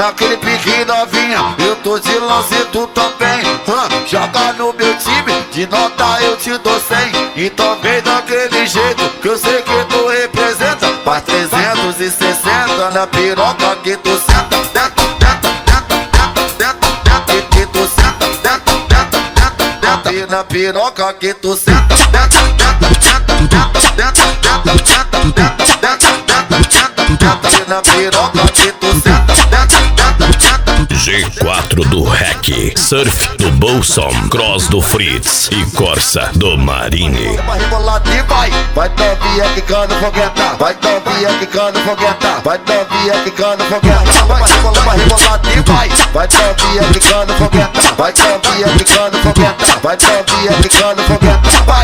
naquele pique novinha. Eu tô de lance, tu também. Joga no meu time, de nota eu te dou 100. Então vem daquele jeito, que eu sei que tu representa. Faz 360 na piroca que tu senta. Dentro, dentro, dentro, dentro, dentro, dentro, que tu senta. Dentro, dentro, dentro, dentro, e na piroca que tu senta. Dentro, dentro, dentro, dentro, dentro, dentro, dentro, dentro, dentro, dentro, dentro, e na piroca que tu senta. Dentro, dentro, dentro. G4 do REC, Surf do Bolson, Cross do Fritz e Corsa do Marini. Vai rebolado e vai novinha quicando fogueta. Vai novinha quicando fogueta. Vai novinha quicando fogueta. Vai rebolado e vai novinha quicando fogueta. Vai novinha quicando fogueta. Vai novinha quicando fogueta. Vai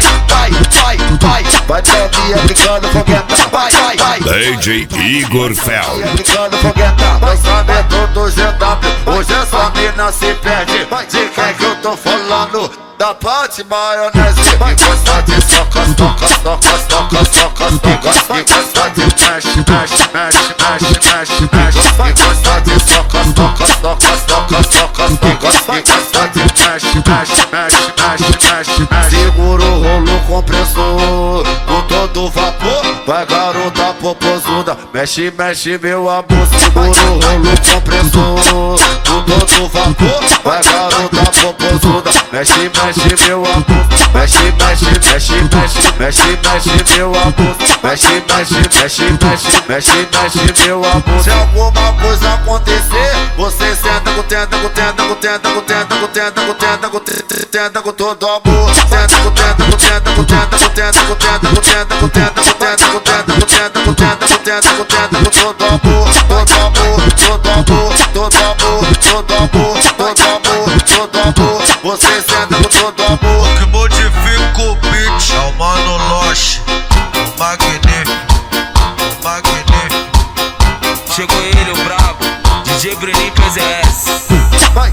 novinha quicando fogueta. Vai. DJ Igor Fel. Quicando fogueta. Lançamento do GW. Hoje essa mina se perde. De quem que eu tô falando? Da parte maionese. E gosta de soca, soca, soca, soca, soca, soca. E gosta de mexe, mexe, mexe, mexe, mexe, mexe. E gosta de soca, soca, soca, soca, soca, soca. E gosta de mexe, mexe, mexe, mexe, mexe, mexe. Segura o rolo compressor com todo vapor. Vai garota popozuda, mexe, mexe meu amor. Segura o rolo compressor com todo vapor. Vai garota popozuda, mexe, mexe meu amor. Mexe, mexe, mexe, mexe, mexe, mexe meu amor. Mexe, mexe, mexe, mexe, mexe, mexe meu amor. Se alguma coisa acontecer, você senta com tenta, com tenta, com tenta, com tenta, com tenta, com tenta, com tenta, com todo amor. Tenta com tenta, com tenta, com tenta, com tenta, com tenta, com tenta, com tenta, com tenta, com tenta, com tenta, com tenta, com tenta, com tenta, com todo amor, todo amor, todo amor, todo amor, todo amor, todo amor, todo amor. Você senta com todo amor. O que modifica o beat é o Mano Loche, o magnífico, o magnífico. Chegou ele, o brabo, DJ Breninho PZS. Vai.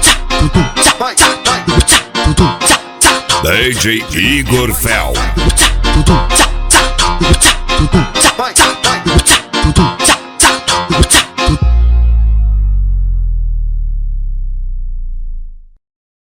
DJ Igor Fel.